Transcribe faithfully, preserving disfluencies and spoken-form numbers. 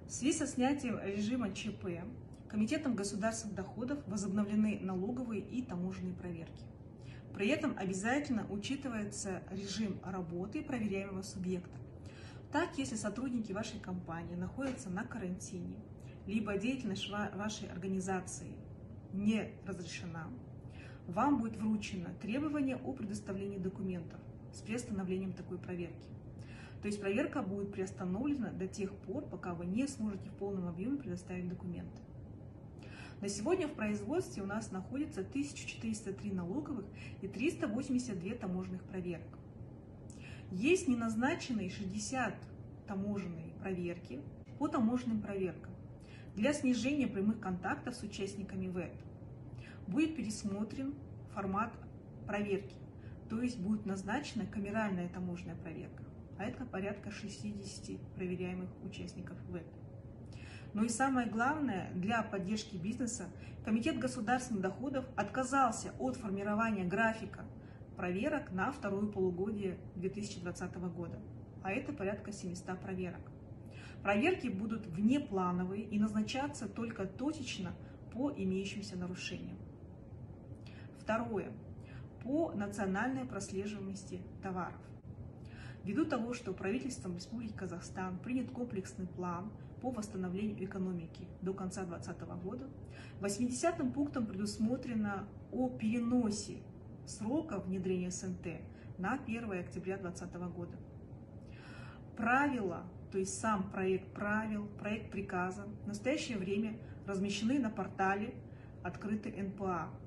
В связи со снятием режима ЧП Комитетом государственных доходов возобновлены налоговые и таможенные проверки. При этом обязательно учитывается режим работы проверяемого субъекта. Так, если сотрудники вашей компании находятся на карантине, либо деятельность вашей организации не разрешена, вам будет вручено требование о предоставлении документов с приостановлением такой проверки. То есть проверка будет приостановлена до тех пор, пока вы не сможете в полном объеме предоставить документы. На сегодня в производстве у нас находится тысяча четыреста три налоговых и триста восемьдесят две таможенных проверок. Есть неназначенные шестьдесят таможенные проверки по таможенным проверкам. Для снижения прямых контактов с участниками ВЭД будет пересмотрен формат проверки, то есть будет назначена камеральная таможенная проверка, а это порядка шестидесяти проверяемых участников ВЭД. Но и самое главное, для поддержки бизнеса Комитет государственных доходов отказался от формирования графика проверок на второе полугодие две тысячи двадцатого года, а это порядка семисот проверок. Проверки будут внеплановые и назначаться только точечно по имеющимся нарушениям. Второе. По национальной прослеживаемости товаров. Ввиду того, что правительством Республики Казахстан принят комплексный план по восстановлению экономики до конца две тысячи двадцатого года, восьмидесятым пунктом предусмотрено о переносе срока внедрения СНТ на первое октября две тысячи двадцатого года. Правила, то есть сам проект правил, проект приказа в настоящее время размещены на портале «Открытый эн пэ а».